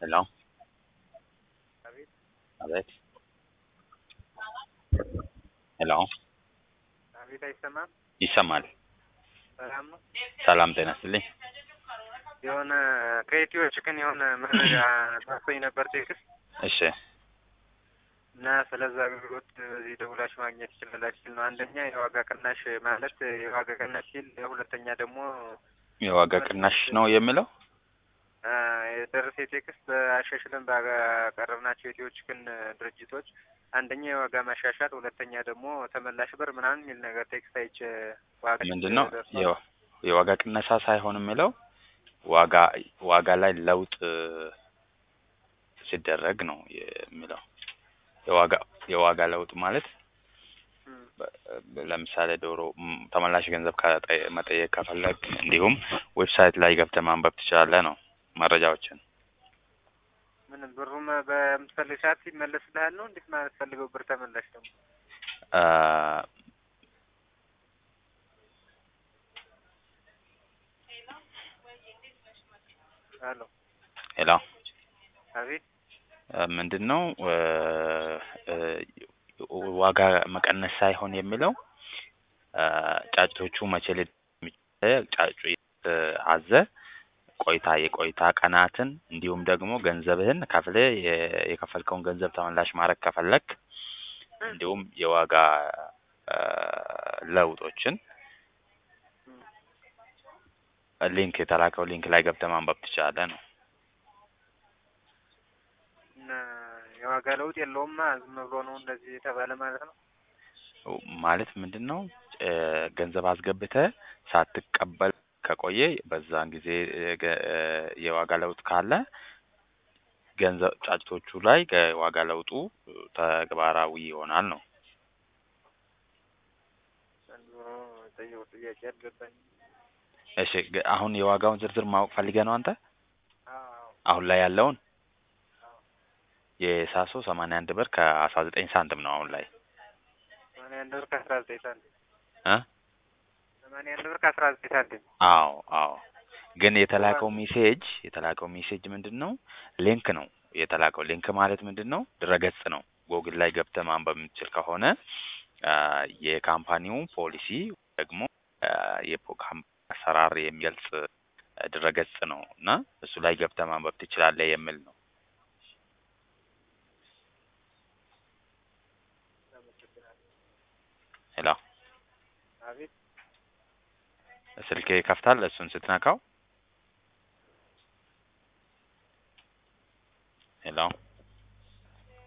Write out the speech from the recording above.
Hello? አቤት አቤት። ሄሎ? አቤት፣ አይሰማም? ይሰማል። ሰላም ነው። ሰላም ጤና ይስጥልኝ። የሆነ ከኢትዮ ችክን የሆነ መረጃ ደርሶኝ ነበር ቴክስት እሺ። እና ስለዛ አገልግሎት በዚህ ደውላችሁ ማግኘት ትችላላችሁ ሲል ነው። አንደኛ የዋጋ ቅናሽ ማለት የዋጋ ቅናሽ ሲል፣ ሁለተኛ ደግሞ የዋጋ ቅናሽ ነው የሚለው? የደረሰ ቴክስት በአሻሽለን ባቀረብናቸው የኢትዮ ችክን ድርጅቶች አንደኛ የዋጋ ማሻሻል፣ ሁለተኛ ደግሞ ተመላሽ ብር ምናምን የሚል ነገር ቴክስት አይቼ ዋጋ ምንድነው ደርሷል። የዋጋ ቅነሳ ሳይሆን የሚለው ዋጋ ዋጋ ላይ ለውጥ ሲደረግ ነው የሚለው። የዋጋ የዋጋ ለውጥ ማለት ለምሳሌ ዶሮ ተመላሽ ገንዘብ መጠየቅ ከፈለግ እንዲሁም ዌብሳይት ላይ ገብተህ ማንበብ ትችላለህ ነው መረጃዎችን። ምን ብሩም በምትፈልግ ሰዓት ይመለስልሃል ነው? እንዴት ማለት ፈልገው ብር ተመላሽ ደግሞ? አሎ ሄሎ? አቤት። ምንድነው ዋጋ መቀነስ ሳይሆን የሚለው ጫጩቶቹ መቼ ጫጩ አዘ የቆይታ ቀናትን እንዲሁም ደግሞ ገንዘብህን ከፍለህ የከፈልከውን ገንዘብ ተመላሽ ማድረግ ከፈለክ እንዲሁም የዋጋ ለውጦችን የተላከው ሊንክ ላይ ገብተህ ማንበብ ትችላለህ ነው። እና የዋጋ ለውጥ የለውም፣ ዝም ብሎ ነው እንደዚህ የተባለ ማለት ነው። ማለት ምንድነው ገንዘብ አስገብተህ ሳትቀበል ከቆየ በዛን ጊዜ የዋጋ ለውጥ ካለ ገንዘብ ጫጭቶቹ ላይ የዋጋ ለውጡ ተግባራዊ ይሆናል ነው። ጠየቁ ጥያቄ አልገባኝ። እሺ አሁን የዋጋውን ዝርዝር ማወቅ ፈልገህ ነው አንተ? አዎ አሁን ላይ ያለውን አዎ። የሳሶ 81 ብር ከ19 ሳንቲም ነው አሁን ላይ። 81 ብር ከ19 ሳንቲም እ 81 ብር ከ19 ሳንቲም። አዎ አዎ። ግን የተላከው ሜሴጅ ምንድነው? ሊንክ ነው የተላከው። ሊንክ ማለት ምንድነው? ድረገጽ ነው። ጎግል ላይ ገብተህ ማንበብ የምትችል ከሆነ የካምፓኒው ፖሊሲ ደግሞ አሰራር የሚገልጽ ድረገጽ ነው እና እሱ ላይ ገብተህ ማንበብ ትችላለህ የሚል ነው። ሄሎ? አቤት። ስልክ ይከፍታል እሱን ስትነካው። ሄሎ?